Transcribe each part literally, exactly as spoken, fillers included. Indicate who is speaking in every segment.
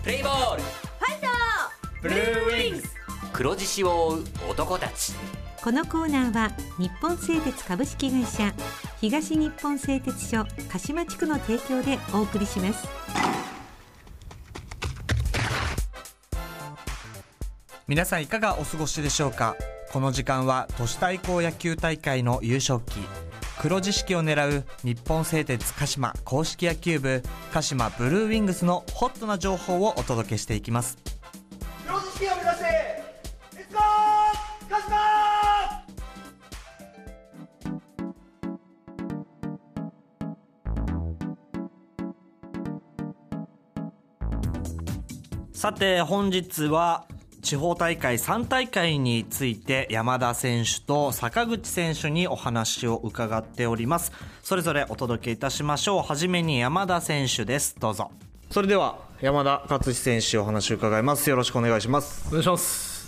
Speaker 1: プレイボール、
Speaker 2: ファイト
Speaker 1: ブルーウィングス、黒獅子を追う男たち。
Speaker 3: このコーナーは日本製鉄株式会社、東日本製鉄所鹿島地区の提供でお送りします。
Speaker 4: 皆さんいかがお過ごしでしょうか。この時間は都市対抗野球大会の優勝旗黒獅子を狙う日本製鉄鹿島公式野球部鹿島ブルーウィングスのホットな情報をお届けしていきます。
Speaker 5: 黒獅子を目指してレッツゴー鹿島。
Speaker 4: さて本日は地方大会さん大会について山田選手と坂口選手にお話を伺っております。それぞれお届けいたしましょう。はじめに山田選手です。どうぞ。それでは山田勝志選手お話を伺います。よろしくお願いします。
Speaker 6: お願いします。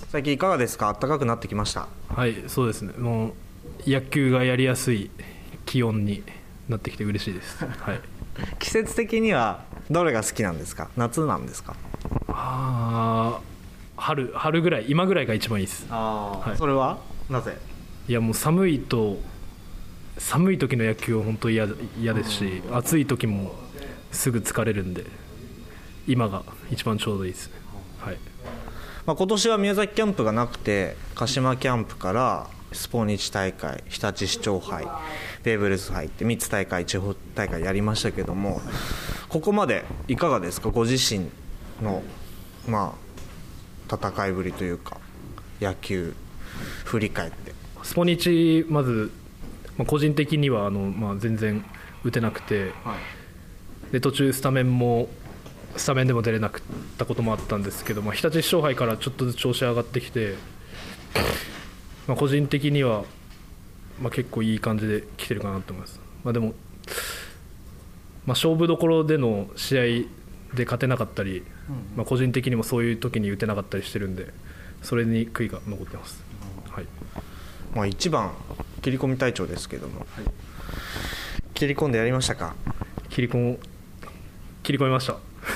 Speaker 4: 最近いかがですか。暖かくなってきました。
Speaker 6: はい、そうですね。もう野球がやりやすい気温になってきて嬉しいです。はい、
Speaker 4: 季節的にはどれが好きなんですか。夏なんですか。
Speaker 6: あ春, 春ぐらい、今ぐらいが一番いいです。
Speaker 4: あ、
Speaker 6: はい、
Speaker 4: それはなぜ。
Speaker 6: いやもう寒いと寒い時の野球は本当に嫌ですし、暑い時もすぐ疲れるんで今が一番ちょうどいいですね。はい、
Speaker 4: まあ、今年は宮崎キャンプがなくて鹿島キャンプからスポニチ大会、日立市長杯、ベーブ・ルース杯ってみっつ大会、地方大会やりましたけども、ここまでいかがですか。ご自身のまあ戦いぶりというか野球振り返って。
Speaker 6: スポニチまず、まあ、個人的にはあの、まあ、全然打てなくて、はい、で途中スタメンもスタメンでも出れなかったこともあったんですけど、まあ、日立市長杯からちょっとずつ調子上がってきて、まあ、個人的には、まあ、結構いい感じで来てるかなと思います。まあ、でも、まあ、勝負どころでの試合で勝てなかったり、まあ、個人的にもそういう時に打てなかったりしてるんで、それに悔いが残ってます。はい、
Speaker 4: まあ、いちばん切り込み隊長ですけども、はい、切り込んでやりましたか。
Speaker 6: 切り込切り込みました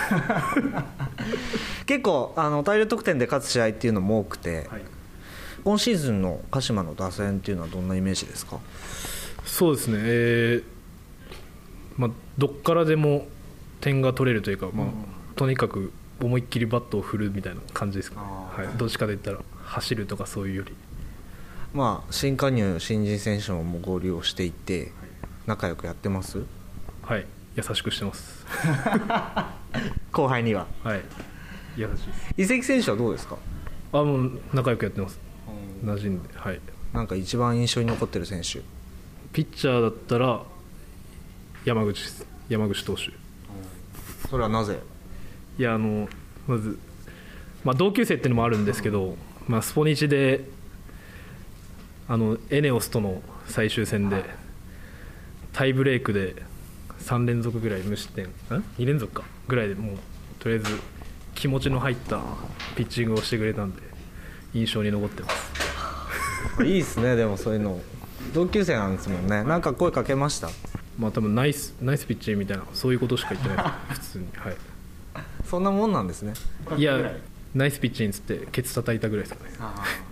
Speaker 4: 結構あの大量得点で勝つ試合っていうのも多くて、はい、今シーズンの鹿島の打線っていうのはどんなイメージですか。
Speaker 6: そうですね、えーまあ、どっからでも点が取れるというか、まあ、とにかく思いっきりバットを振るみたいな感じですかね。はい、どっちかで言ったら走るとかそういうより、
Speaker 4: まあ、新加入新人選手も合流をしていて仲良くやってます。
Speaker 6: はい、優しくしてます
Speaker 4: 後輩には。
Speaker 6: はい、優しいです。
Speaker 4: 移籍選手はどうですか。
Speaker 6: あ、もう仲良くやってます。馴染んで。はい、
Speaker 4: なんか一番印象に残ってる選手。
Speaker 6: ピッチャーだったら山口です。山口投手。
Speaker 4: それはなぜ。
Speaker 6: いやあのまず、まあ、同級生っていうのもあるんですけど、まあ、スポニチであのエネオスとの最終戦でタイブレークでさん連続ぐらい無失点、に連続かぐらいでもうとりあえず気持ちの入ったピッチングをしてくれたんで印象に残ってます
Speaker 4: いいですね。でもそういうの同級生なんですもんね。なんか声かけました。
Speaker 6: まあ多分ナイスナイスピッチみたいなそういうことしか言ってない普通に。はい、
Speaker 4: そんなもんなんですね。
Speaker 6: いやナイスピッチンつってケツ叩いたぐらいですかね。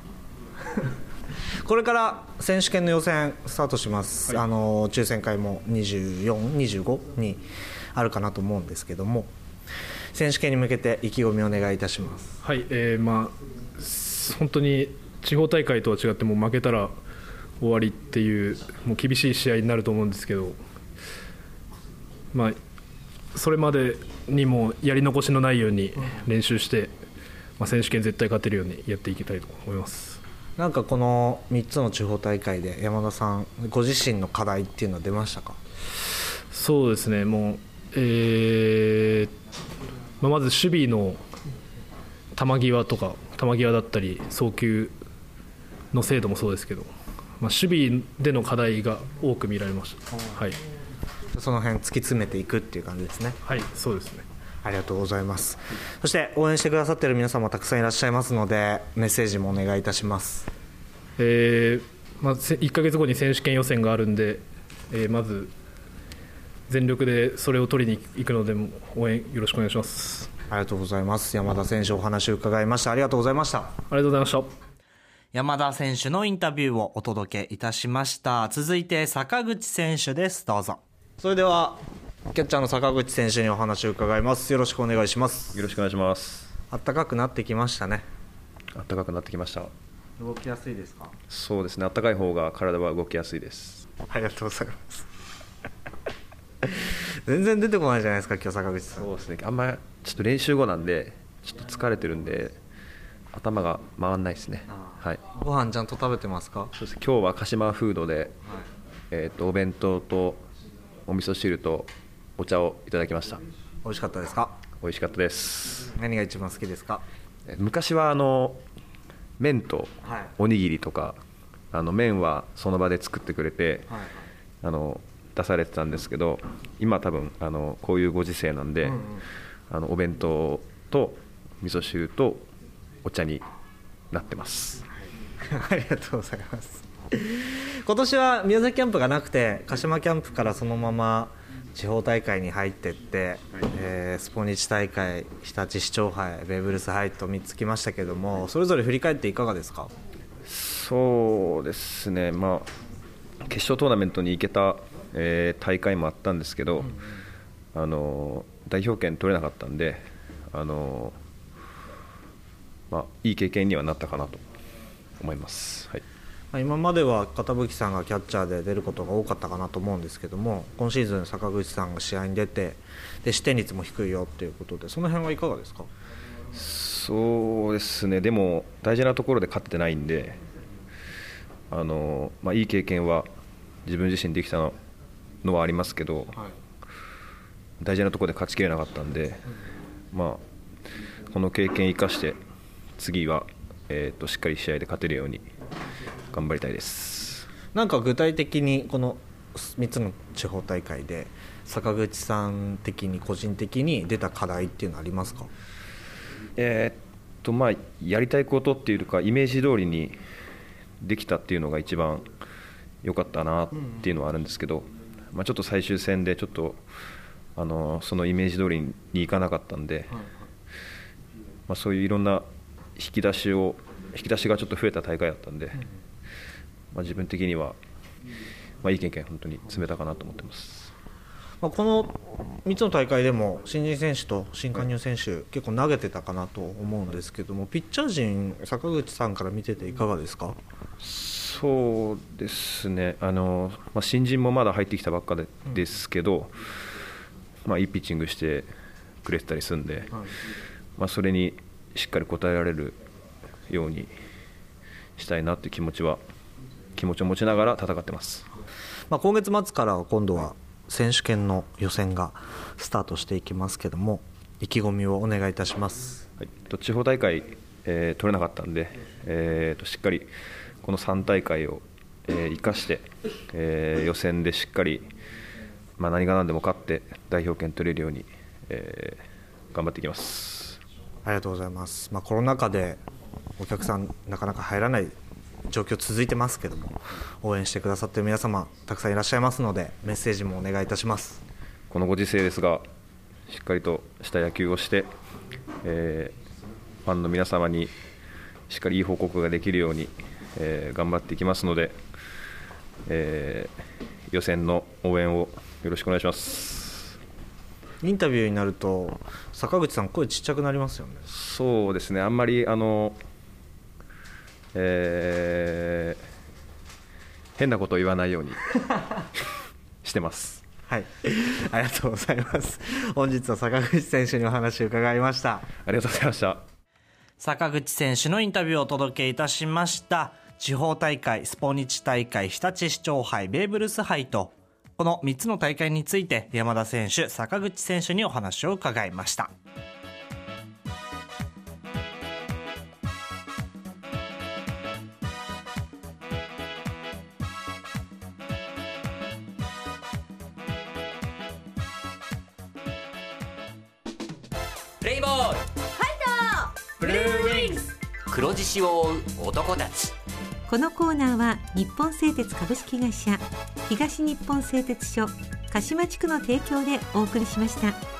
Speaker 4: これから選手権の予選スタートします。はい、あの抽選会もにじゅうよん、にじゅうごにあるかなと思うんですけども、選手権に向けて意気込みをお願いいたします。
Speaker 6: はい、えー、まあ本当に地方大会とは違っても負けたら終わりっていうもう厳しい試合になると思うんですけど、まあ、それまでにもやり残しのないように練習して、まあ、選手権絶対勝てるようにやっていきたいと思います。
Speaker 4: なんかこのみっつの地方大会で山田さんご自身の課題っていうのは出ましたか。
Speaker 6: そうですね、もう、えーまあ、まず守備の球際とか球際だったり送球の精度もそうですけど、まあ、守備での課題が多く見られました。はい、
Speaker 4: その辺突き詰めていくっていう感じですね。
Speaker 6: はい、そうですね。
Speaker 4: ありがとうございます。そして応援してくださっている皆様たくさんいらっしゃいますのでメッセージもお願いいたします。
Speaker 6: えーまあ、いっかげつごに選手権予選があるんで、えー、まず全力でそれを取りに行くので応援よろしくお願いします。
Speaker 4: ありがとうございます。山田選手お話を伺いました。ありがとうございました。
Speaker 6: ありがとうございました。
Speaker 2: 山田選手のインタビューをお届けいたしました。続いて坂口選手です。どうぞ。
Speaker 4: それではキャッチャーの坂口選手にお話を伺います。よろしくお願いします。
Speaker 7: よろしくお願いします。
Speaker 4: 暖かくなってきましたね。
Speaker 7: 暖かくなってきました。
Speaker 4: 動きやすいですか？
Speaker 7: そうですね、暖かい方が体は動きやすいです。
Speaker 4: ありがとうございます全然出てこないじゃないですか今日坂口さん。
Speaker 7: そうですね、あんまちょっと練習後なんでちょっと疲れてるんで頭が回らないですね。はい、
Speaker 4: ご飯ちゃんと食べてますか？
Speaker 7: そうです。今日は鹿島フードで、はい、えー、とお弁当とお味噌汁とお茶をいただきました。
Speaker 4: 美味しかったですか？
Speaker 7: 美味しかったです。
Speaker 4: 何が一番好きですか？
Speaker 7: 昔はあの麺とおにぎりとか、はい、あの麺はその場で作ってくれて、はい、あの出されてたんですけど、今多分あのこういうご時世なんで、うんうん、あのお弁当と味噌汁とお茶になってます。
Speaker 4: ありがとうございます。今年は宮崎キャンプがなくて鹿島キャンプからそのまま地方大会に入っていって、はい、えー、スポニチ大会、日立市長杯、ベーブ・ルース杯とみっつきましたけども、それぞれ振り返っていかがですか？
Speaker 7: そうですね、まあ、決勝トーナメントに行けた、えー、大会もあったんですけど、うん、あの代表権取れなかったんで、あの、まあ、いい経験にはなったかなと思います。はい、
Speaker 4: 今までは片吹さんがキャッチャーで出ることが多かったかなと思うんですけども、今シーズン坂口さんが試合に出てで失点率も低いよということで、その辺はいかがですか？
Speaker 7: そうですね、でも大事なところで勝ってないんで、あの、まあ、いい経験は自分自身できたのはありますけど、はい、大事なところで勝ちきれなかったんで、うん、まあ、この経験を生かして次は、えーと、しっかり試合で勝てるように頑張りたいです。
Speaker 4: なんか具体的にこのみっつの地方大会で坂口さん的に個人的に出た課題っていうのはありますか？
Speaker 7: えーっとまあ、やりたいことっていうかイメージ通りにできたっていうのが一番良かったなっていうのはあるんですけど、まあ、ちょっと最終戦でちょっとあのそのイメージ通りにいかなかったんで、まあ、そういういろんな引き出しを引き出しがちょっと増えた大会だったんで、まあ、自分的には、まあ、いい経験本当に積めたかなと思ってます。
Speaker 4: まあ、このみっつの大会でも新人選手と新加入選手、はい、結構投げてたかなと思うんですけども、ピッチャー陣坂口さんから見てていかがですか？
Speaker 7: そうですね、あの、まあ、新人もまだ入ってきたばっかで、うん、ですけど、まあ、いいピッチングしてくれてたりするんで、はい、まあ、それにしっかり応えられるようにしたいなという気持ちは気持ちを持ちながら戦ってます。
Speaker 4: まあ、今月末からは今度は選手権の予選がスタートしていきますけども、意気込みをお願いいたします。
Speaker 7: はい、地方大会、えー、取れなかったんで、えー、としっかりこのさん大会を、えー、生かして、えー、予選でしっかり、まあ、何が何でも勝って代表権取れるように、えー、頑張っていきます。
Speaker 4: ありがとうございます。まあ、コロナ禍でお客さんなかなか入らない状況続いてますけども、応援してくださっている皆様たくさんいらっしゃいますので、メッセージもお願いいたします。
Speaker 7: このご時世ですがしっかりとした野球をして、えー、ファンの皆様にしっかりいい報告ができるように、えー、頑張っていきますので、えー、予選の応援をよろしくお願いします。
Speaker 4: インタビューになると坂口さん声ちっちゃくなりますよね。
Speaker 7: そうですね、あんまりあのえー、変なことを言わないようにしてます。
Speaker 4: はい、ありがとうございます。本日は坂口選手にお話を伺いました。
Speaker 7: ありがとうございました。
Speaker 2: 坂口選手のインタビューをお届けいたしました。地方大会、スポニチ大会、日立市長杯、ベーブ・ルース杯と、このみっつの大会について山田選手、坂口選手にお話を伺いました。
Speaker 1: プレイボール、ファイト、ブルーウィングス、黒獅子を追う男たち。
Speaker 3: このコーナーは日本製鉄株式会社、東日本製鉄所鹿島地区の提供でお送りしました。